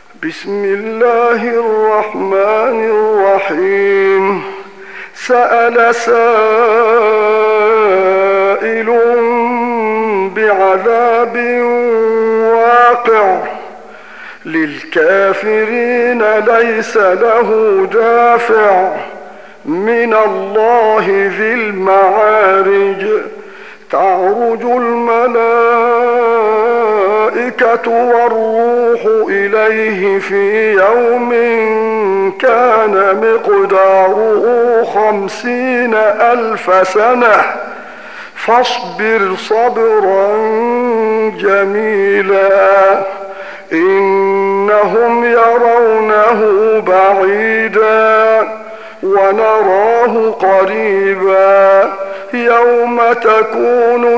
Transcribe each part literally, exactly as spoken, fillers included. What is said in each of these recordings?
بسم الله الرحمن الرحيم. سأل سائل بعذاب واقع للكافرين ليس له دافع من الله ذي المعارج. تعرج الملائكة والروح إليه في يوم كان مقداره خمسين ألف سنة فاصبر صبرا جميلا إنهم يرونه بعيدا ونراه قريبا يوم تكون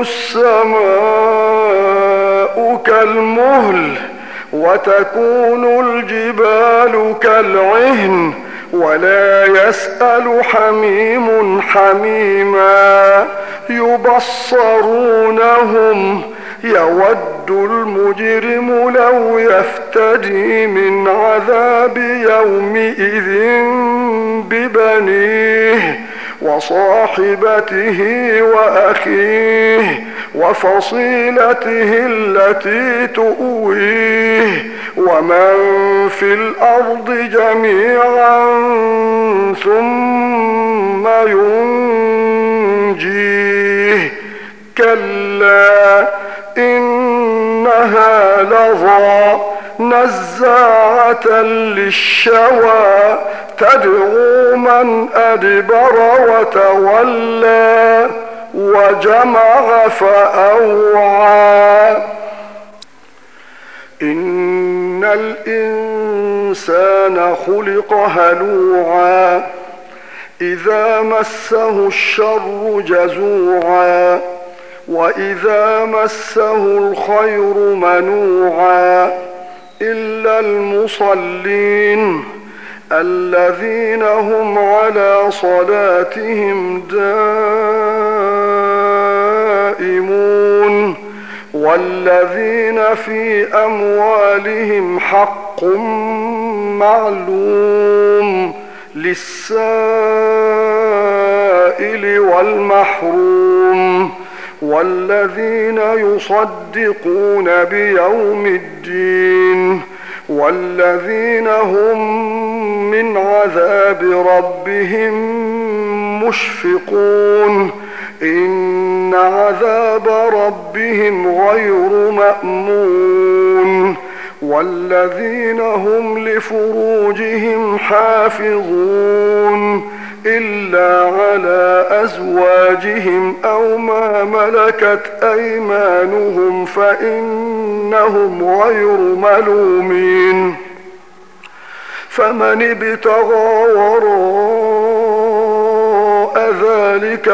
السماء كالمهل وتكون الجبال كالعهن ولا يسأل حميم حميما يبصرونهم يود المجرم لو يفتدي من عذاب يومئذ ببنيه وصاحبته وأخيه وفصيلته التي تؤويه ومن في الأرض جميعا ثم ينجيه كلا إنها لظى نزاعة للشوى تدعو من أدبر وتولى وجمع فأوعى. إن الإنسان خلق هلوعا إذا مسه الشر جزوعا وإذا مسه الخير منوعا إلا المصلين الذين هم على صلاتهم دائمون والذين في أموالهم حق معلوم للسائل والمحروم والذين يصدقون بيوم الدين والذين هم من عذاب ربهم مشفقون إن عذاب ربهم غير مأمون والذين هم لفروجهم حافظون إلا على أزواجهم أو ما ملكت أيمانهم فإنهم غير ملومين فمن ابتغى وراء ذلك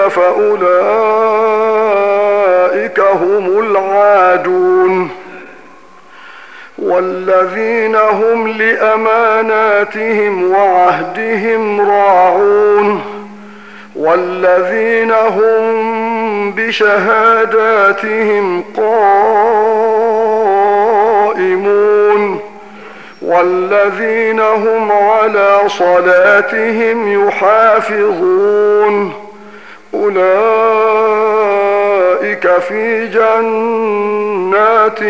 فأولئك هم العادون والذين هم لأماناتهم وعهدهم راعون والذين هم بشهاداتهم قائمون والذين هم على صلاتهم يحافظون أولئك في جنات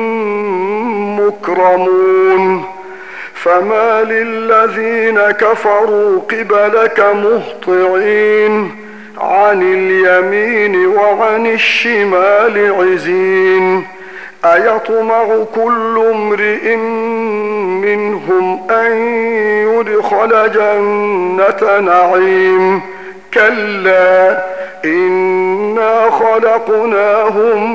مكرمون فما للذين كفروا قبلك مهطعين عن اليمين وعن الشمال عزين أيطمع كل امرئ منهم أن يدخل جنة نعيم كلا إنا خلقناهم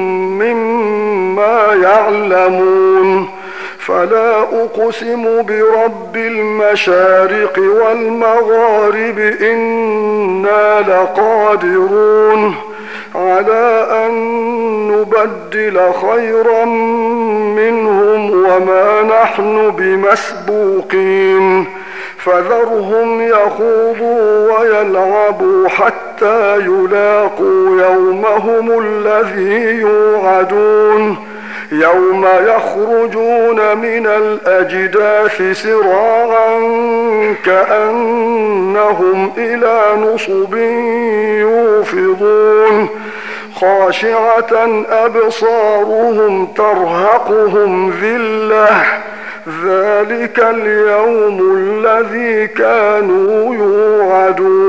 مما يعلمون فلا أقسم برب المشارق والمغارب إنا لقادرون على أن نبدل خيرا منهم وما نحن بمسبوقين فذرهم يخوضوا ويلعبوا حتى يلاقوا يومهم الذي يوعدون يوم يخرجون من الأجداث سراعا كأنهم إلى نصب يوفضون خاشعة أبصارهم ترهقهم ذلة ذلك اليوم الذي كانوا يوعدون